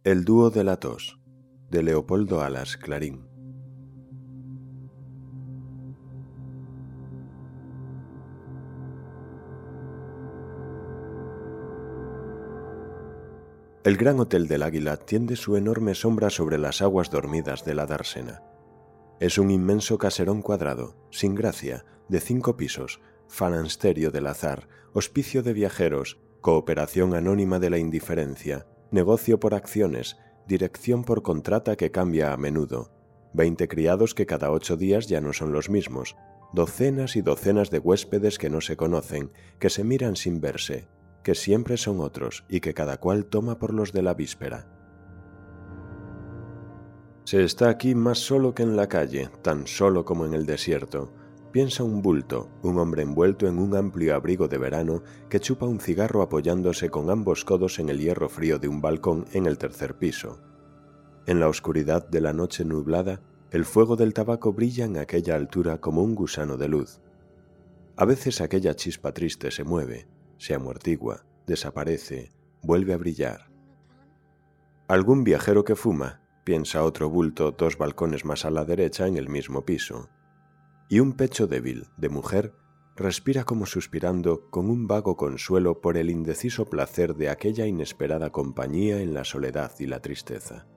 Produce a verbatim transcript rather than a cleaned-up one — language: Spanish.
El dúo de la tos, de Leopoldo Alas Clarín. El Gran Hotel del Águila tiende su enorme sombra sobre las aguas dormidas de la dársena. Es un inmenso caserón cuadrado, sin gracia, de cinco pisos, falansterio del azar, hospicio de viajeros, cooperación anónima de la indiferencia, negocio por acciones, dirección por contrata que cambia a menudo, veinte criados que cada ocho días ya no son los mismos, docenas y docenas de huéspedes que no se conocen, que se miran sin verse, que siempre son otros y que cada cual toma por los de la víspera. Se está aquí más solo que en la calle, tan solo como en el desierto. Piensa un bulto, un hombre envuelto en un amplio abrigo de verano que chupa un cigarro apoyándose con ambos codos en el hierro frío de un balcón en el tercer piso. En la oscuridad de la noche nublada, el fuego del tabaco brilla en aquella altura como un gusano de luz. A veces aquella chispa triste se mueve, se amortigua, desaparece, vuelve a brillar. Algún viajero que fuma, piensa otro bulto dos balcones más a la derecha en el mismo piso. Y un pecho débil, de mujer, respira como suspirando con un vago consuelo por el indeciso placer de aquella inesperada compañía en la soledad y la tristeza.